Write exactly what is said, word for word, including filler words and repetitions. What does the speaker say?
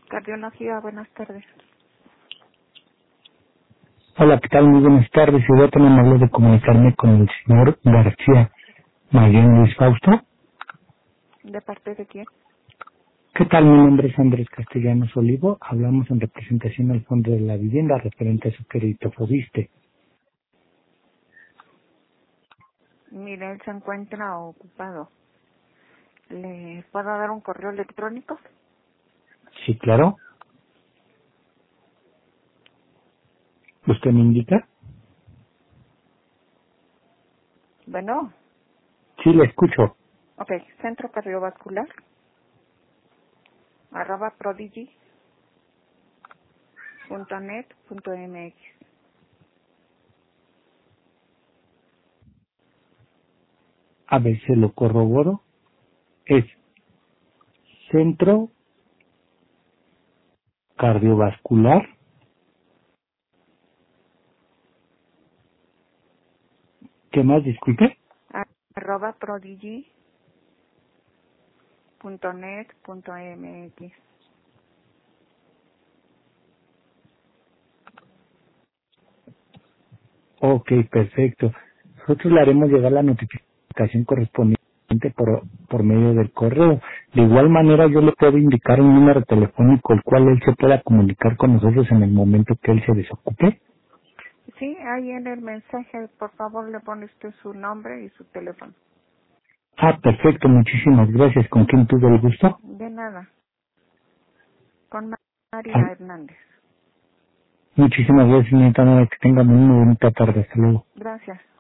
Cardiología, buenas tardes. Hola, ¿qué tal? Muy buenas tardes. Y voy tan amable de comunicarme con el señor García Mayén Luis Fausto. ¿De parte de quién? ¿Qué tal? Mi nombre es Andrés Castellanos Olivo. Hablamos en representación al Fondo de la Vivienda referente a su crédito Fobiste. Mire, él se encuentra ocupado. ¿Le puedo dar un correo electrónico? Sí, claro. ¿Usted me indica? Bueno, Sí, le escucho. ok, centro cardiovascular, arroba prodigy punto net punto mx. A ver, se lo corroboro. Es Centro Cardiovascular. ¿Qué más? Disculpe. Arroba prodigy punto net punto mx. Ok, perfecto. Nosotros le haremos llegar la notificación correspondiente por, por medio del correo. De igual manera yo le puedo indicar un número telefónico el cual él se pueda comunicar con nosotros en el momento que él se desocupe. Sí, ahí en el mensaje, por favor, le pone usted su nombre y su teléfono. Ah, perfecto, muchísimas gracias. ¿Con quién tuve el gusto? De nada, con Ah, María Hernández. muchísimas gracias, señorita Nora, que tenga muy bonita tarde. Hasta luego. Gracias.